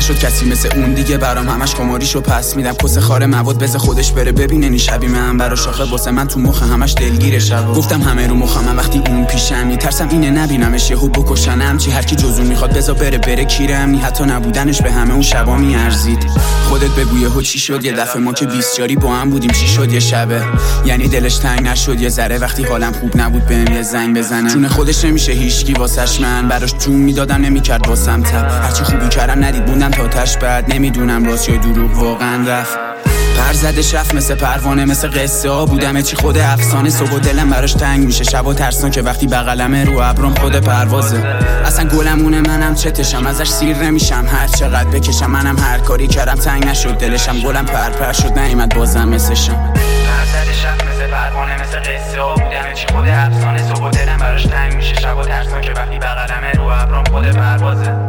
نشد کسی مثل اون دیگه برام، همش خماریشو پس میدم. کس خار مواد بز خودش بره ببینه نی شبی من برا شاخه واسه من تو مخ همش دلگیر شب. گفتم همه رو مخم وقتی اون پیشم، میترسم اینه نبینمش یهو بکشنم. چی هر کی جز اون میخواد بزا بره کیرم نی، حتی نبودنش به همه اون شبا میارزید. خودت بگو یهو چی شد یه دفعه ما که 20 یاری با هم بودیم، چی شد یه شبه یعنی دلش تنگ نشد یه ذره وقتی حالم خوب نبود بهم یه زنگ بزنه. چون خودش نمیشه هیچکی واسش، من براش جون میدادم نمیکرد واسم تب. هرچی خوبی کردم ندید موندم تا تاش بعد، نمیدونم راست یا دروغ واقعا رفت. پر زده شف مثل پروانه مثل قصه ها بودم، چی خود افسانه. صبح دلم براش تنگ میشه شبا ترسان که وقتی بغلمه رو ابرم خود پروازه. اصلا گلمونه منم چتشم ازش سیر نمیشم هر چقدر بکشم. منم هر کاری کردم تنگ نشد دلشم، گلم پر شد نیومد بازم مثلشم. پر زده شف مثل پروانه مثل قصه ها بودم، چی خود افسانه. صبح دلم براش تنگ میشه شبا ترسان که وقتی بغلمه رو ابرم خود پروازه.